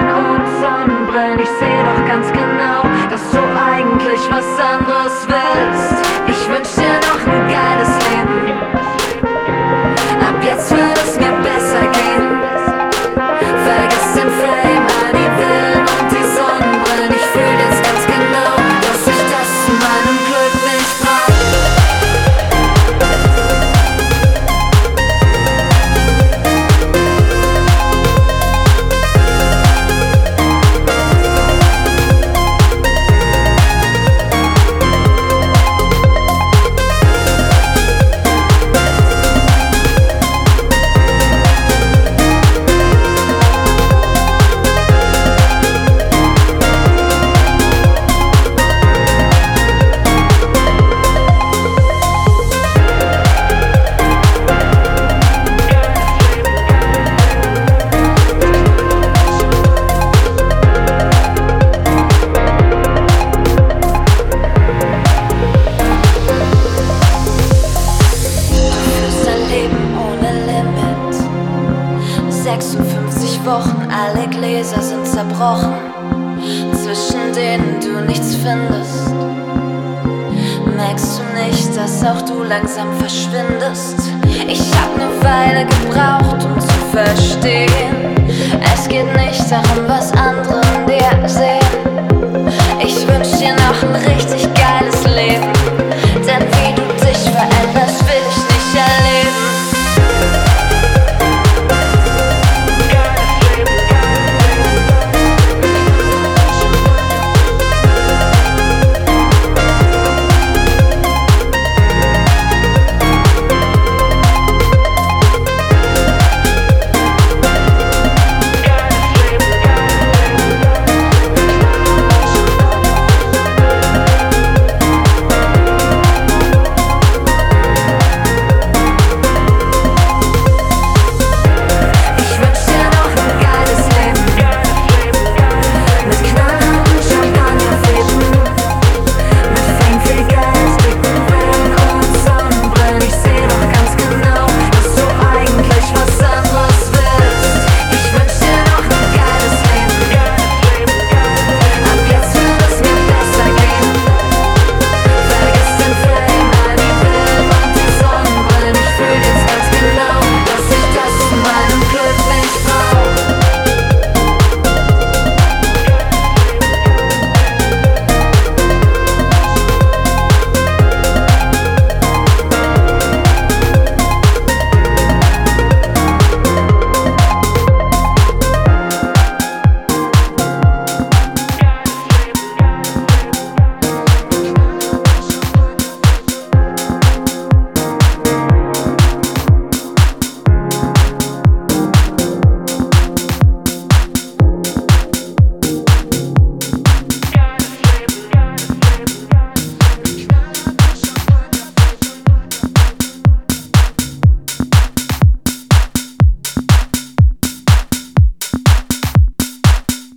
und Sonnenbrillen. Ich seh doch ganz genau, dass du eigentlich was anderes willst. Ich wünsch dir noch ein geiles Leben. Ab jetzt wird es mir besser gehen. Vergiss den Fame, all die Villen und die Sonnenbrillen. Ich fühl jetzt ganz genau, dass ich das in meinem Glück nicht brauch. Ohne Limit. 56 Wochen, alle Gläser sind zerbrochen, zwischen denen du nichts findest. Merkst du nicht, dass auch du langsam verschwindest? Ich hab ne Weile gebraucht, um zu verstehen, es geht nicht darum, was andere